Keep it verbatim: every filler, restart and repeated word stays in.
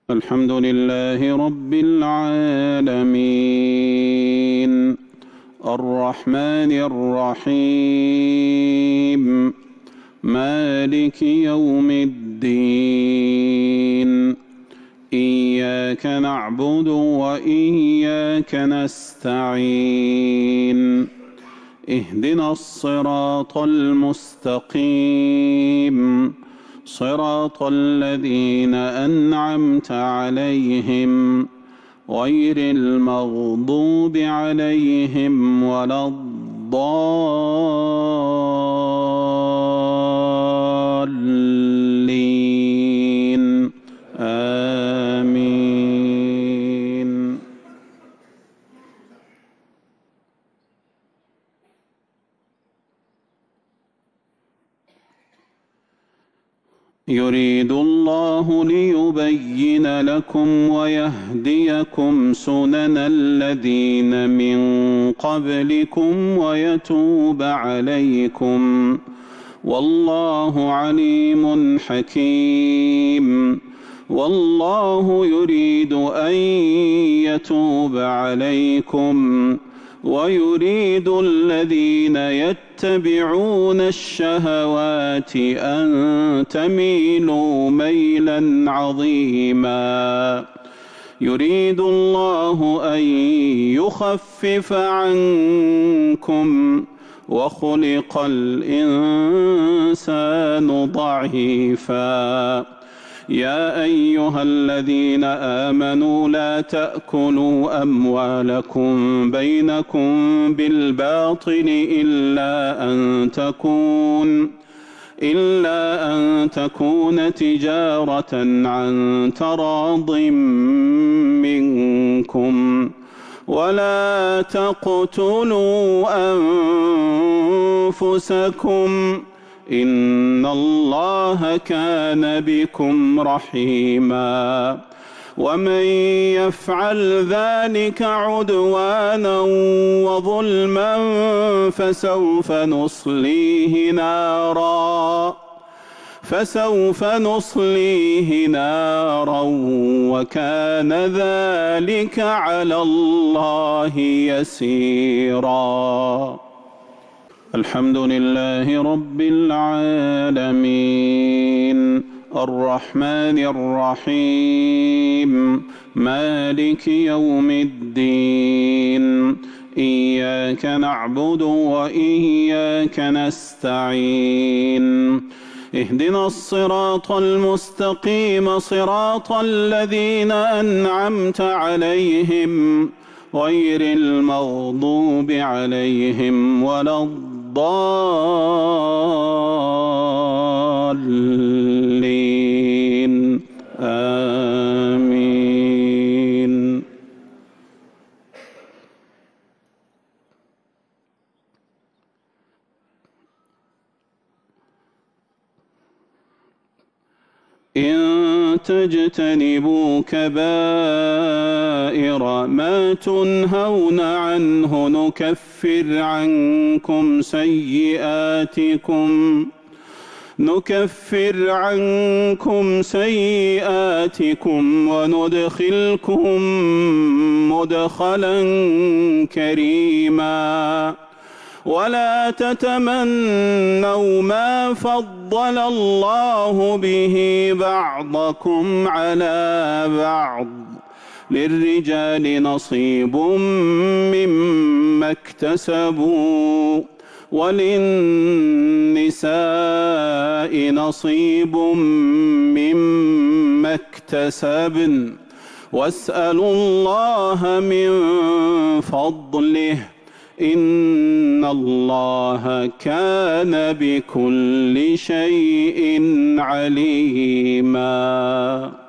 الحمد لله رب العالمين الرحمن الرحيم مالك يوم الدين إياك نعبد وإياك نستعين اهدنا الصراط المستقيم صراط الذين أنعمت عليهم غير المغضوب عليهم ولا الضالين آمين. يريد الله ليبين لكم ويهديكم سنن الذين من قبلكم ويتوب عليكم والله عليم حكيم. والله يريد أن يتوب عليكم ويريد الذين يتبعون الشهوات أن تميلوا ميلا عظيما. يريد الله أن يخفف عنكم وخلق الإنسان ضعيفا. يا أيها الذين آمنوا لا تأكلوا أموالكم بينكم بالباطل إلا أن تكون إلا أن تكون تجارة عن تراض منكم ولا تقتلوا أنفسكم إن الله كان بكم رحيما. ومن يفعل ذلك عدوانا وظلما فسوف نصليه نارا فسوف نصليه نارا وكان ذلك على الله يسيرا. الحمد لله رب العالمين الرحمن الرحيم مالك يوم الدين إياك نعبد وإياك نستعين اهدنا الصراط المستقيم صراط الذين أنعمت عليهم غير المغضوب عليهم ولا الضالين آمين. إن تجتنبوا كبائر ما تنهون عنه نكفر عنكم سيئاتكم نكفر عنكم سيئاتكم وندخلكم مدخلا كريما. ولا تتمنوا ما فضل الله به بعضكم على بعض للرجال نصيب مما اكتسبوا وللنساء نصيب مما اكتسبن واسألوا الله من فضله إن الله كان بكل شيء عليما.